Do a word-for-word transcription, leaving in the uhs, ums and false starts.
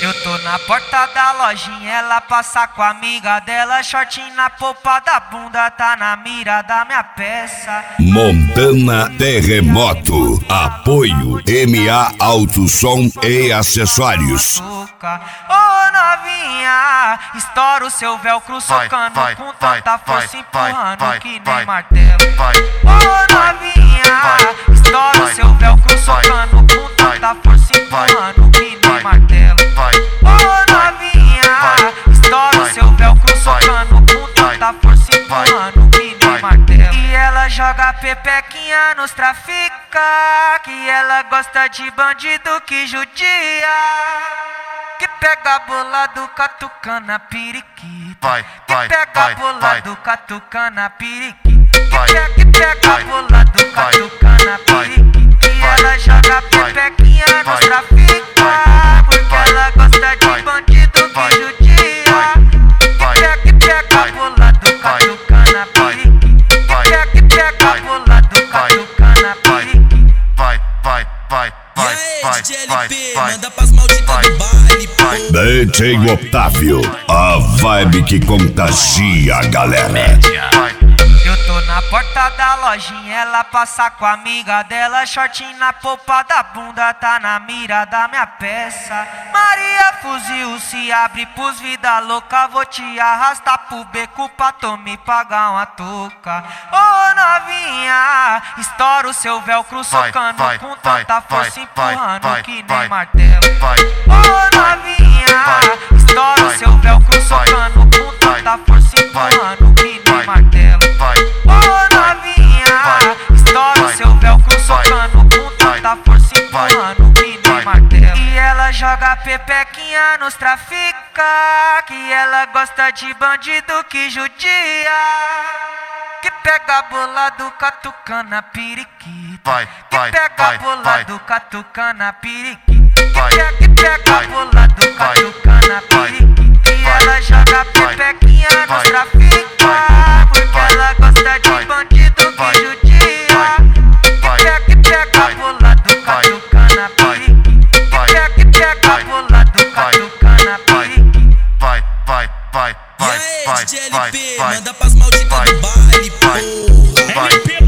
Eu tô na porta da lojinha, ela passa com a amiga dela, shortinho na polpa da bunda, tá na mira da minha peça. Montana Terremoto, apoio M A Autosom e Acessórios. Ô novinha, estoura o seu velcro socando vai, com vai, tanta força, vai, empurrando vai, que nem vai, martelo. Ô novinha, estoura o seu velcro socando com tanta força, empurrando que nem martelo. Ô novinha, estoura o seu velcro socando com tanta força, empurrando que nem martelo. E ela joga pepequinha nos trafica, que ela gosta de bandido que judia, que pega bolado, catucana, periquita. Vai, que vai, pega vai, bolado, vai. catucana, periquita. Que Vai, pega, que pega vai, bolado, vai, catucana, vai, periquita. E vai, ela joga vai, pepequinha nos vai, trafica, vai, porque vai, ela gosta de vai, bandido vai, que judia. vai, Que pega, que pega vai, bolado, vai, catucana, vai, periquita. Que vai, pega, que pega vai, bolado, vai, catucana, vai, periquita. vai, vai, vai, E vai, aí, vai, D J vai, L P, vai, manda pras malditas vai, do baile, pô. D J Otávio, a vibe que contagia a galera. vai. Eu tô na porta da lojinha, ela passa com a amiga dela, shortinho na polpa da bunda, tá na mira da minha peça. Maria fuzil se abre pros vida louca, vou te arrastar pro beco pra tu me pagar uma touca. Ô novinha, estoura o seu velcro socando vai, com vai, tanta força, vai, empurrando vai, que nem vai, martelo. vai, Ô novinha, vai, estoura o vai, seu velcro vai, socando com tanta força, vai, empurrando que nem vai, martelo. vai, Ô novinha, vai, estoura o vai, seu velcro vai, socando com tanta força, empurrando que nem vai, martelo. E ela joga pepequinha nos trafica, que ela gosta de bandido que judia, que pega bolado, catucana, periquita. vai, Que vai, pega vai, bolado, vai. catucana, periquita. Que Vai, pega, que pega vai, bolado, vai, catucana, vai, periquita. E vai, ela joga vai, pepequinha nos vai, trafica, vai, porque vai, ela gosta de vai, bandido vai, que judia. vai, Que pega, que pega vai, bolado, vai, catucana, vai, periquita. Que vai, pega, que pega vai, bolado, vai, catucana, vai, periquita. vai, vai, vai, E vai, aí, vai, D J vai, L P, vai, manda pras malditas vai, do baile, vai, pô. vai.